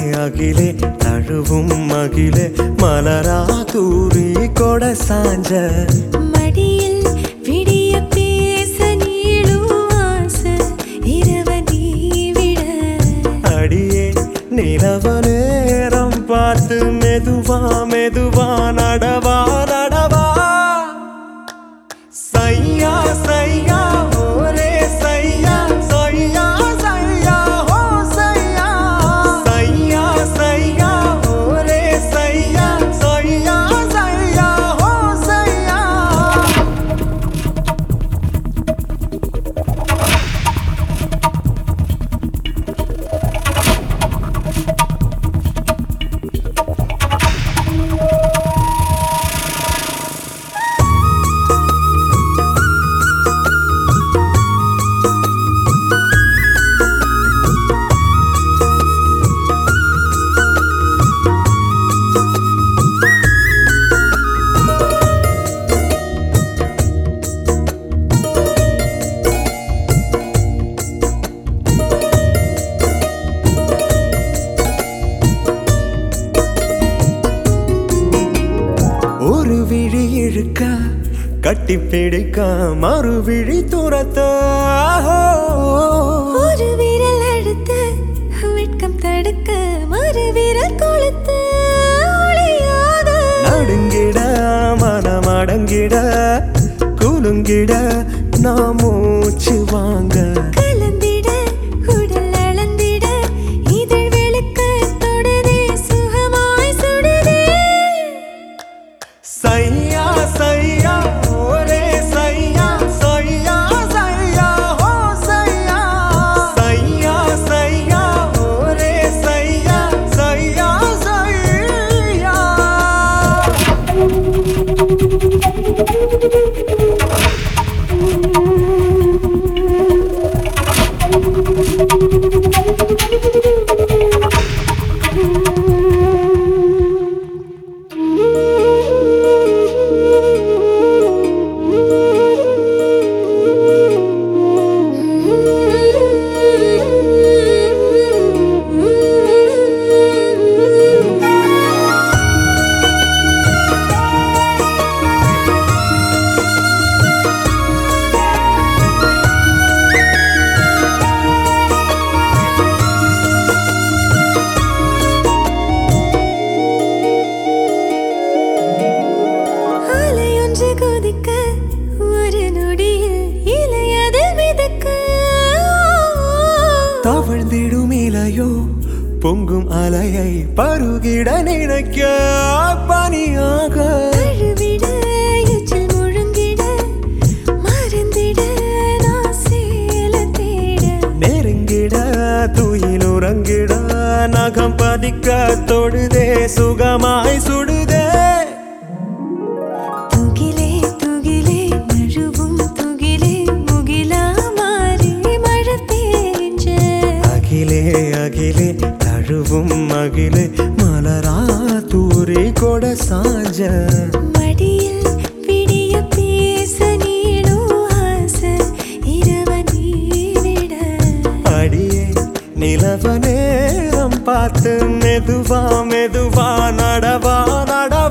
அகிலே தழுவும் மகிழே மலரா தூரி கொட சாஞ்ச மடியில் விடிய பேச நீளும் ஆசை இரவ நீ விட அடியே நிலவ நேரம் பார்த்து மெதுவா மெதுவா நடவா நடவா சையா சையா ஓரே சையா சையா சையா ஹோ சையா சையா சையா ஓரே சையா சையா சையா ஹோ சையா ஒரு விழி இழுக்க கட்டி பிடிக்க மறு விழி துரத்த ஒரு விரல் அடுத்து வெட்கம் தடுக்க மறு விரல் கொளுத்து ஒளியாக நடுங்கிட மனம் அடங்கிட குலுங்கிட நான் மூச்சு வாங்க கலந்திட உடல் அளந்திட இதழ் வெளுக்க தொடுதே சுகமாய் சுடுதே சையா சையா ஓரே சையா சையா சையா ஹோ சையா சையா சையா ஓரே சையா சையா சையா அலையொன்று கொதிக்க ஒரு நொடியில் இலையது மிதக்க தவழ்ந்திடும் இலையோ பொங்கும் அலையை பருகிட நினைக்க பனியாக அழுவிட எச்சில் முழுங்கிட மறந்திட நான் சேல தேட நெருங்கிட துயில் உறங்கிட நகம் பதிக்க தொடுதே சுகமாய் சுடுதே துகிலே துகிலே நழுவும் துகிலே முகிலா மாறி மழை பேஞ்ச அகிலே அகிலே தழுவும் மகிழே மலரா தூரி கொட சாஞ்ச மடியில் விடிய பேச நீளும் ஆசை இரவ நீ விட அடியே நிலவ நேரம் பார்த்து மெதுவா மெதுவா நடவா நட